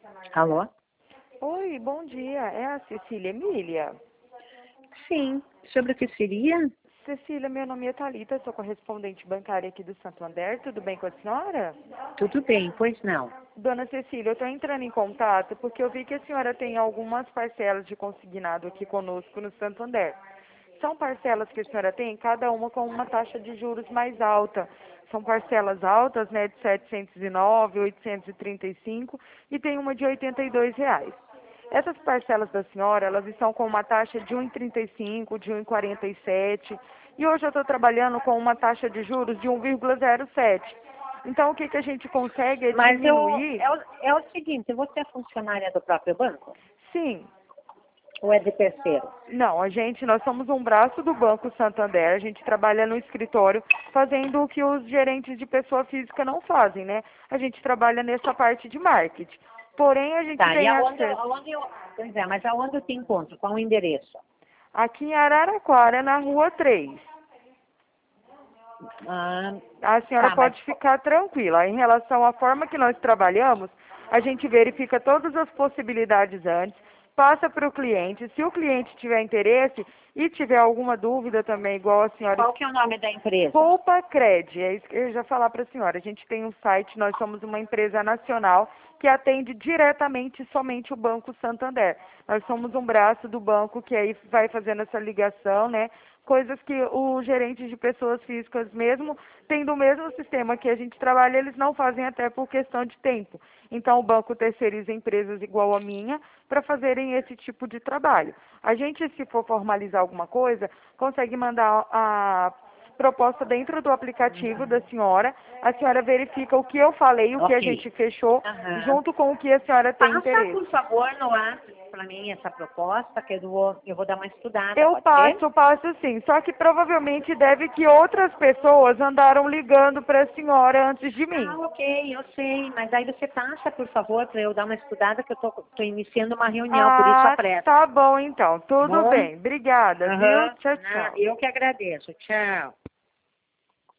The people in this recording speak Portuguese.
Alô? Oi, bom dia. É a Cecília Emília? Sim. Sobre o que seria? Cecília, meu nome é Thalita, sou correspondente bancária aqui do Santander. Tudo bem com a senhora? Tudo bem, pois não. Dona Cecília, eu estou entrando em contato porque eu vi que a senhora tem algumas parcelas de consignado aqui conosco no Santander. São parcelas que a senhora tem, cada uma com uma taxa de juros mais alta. São parcelas altas, né, de 709, 835 e tem uma de R$ 82. Essas parcelas da senhora, elas estão com uma taxa de 1,35, de 1,47 e hoje eu estou trabalhando com uma taxa de juros de 1,07. Então, o que a gente consegue é Mas diminuir. é o seguinte, você é funcionária do próprio banco? Sim. Ou é de terceiro? Não, nós somos um braço do Banco Santander, a gente trabalha no escritório fazendo o que os gerentes de pessoa física não fazem, né? A gente trabalha nessa parte de marketing. Porém, a gente Tá, e tem acesso Pois é, mas aonde eu te encontro? Qual o endereço? aqui em Araraquara, na Rua 3. Ah, A senhora tá, mas... pode ficar tranquila. Em relação à forma que nós trabalhamos, a gente verifica todas as possibilidades antes, passa para o cliente. Se o cliente tiver interesse e tiver alguma dúvida também, igual a senhora. Qual que é o nome da empresa? Poupa Cred, é isso que eu já falar para a senhora. A gente tem um site, nós somos uma empresa nacional que atende diretamente somente o Banco Santander. Nós somos um braço do banco que aí vai fazendo essa ligação, né? Coisas que os gerentes de pessoas físicas, mesmo tendo o mesmo sistema que a gente trabalha, eles não fazem até por questão de tempo. Então, o banco terceiriza empresas igual a minha para fazerem esse tipo de trabalho. A gente, se for formalizar alguma coisa, consegue mandar a proposta dentro do aplicativo da senhora. A senhora verifica o que eu falei, o que a Ok. gente fechou, Aham. junto com o que a senhora tem Passa, interesse. por favor, no ar para mim essa proposta, que eu vou dar uma estudada, Eu pode ser? passo sim. Só que provavelmente deve que outras pessoas andaram ligando para a senhora antes de Ah, mim. ok, eu sei, mas aí você passa, por favor, para eu dar uma estudada, que eu tô iniciando uma reunião, por isso a Ah, pressa. tá bom então. Tudo Bom? bem. Obrigada, viu? Aham. Tchau, Ah, tchau. eu que agradeço. Tchau.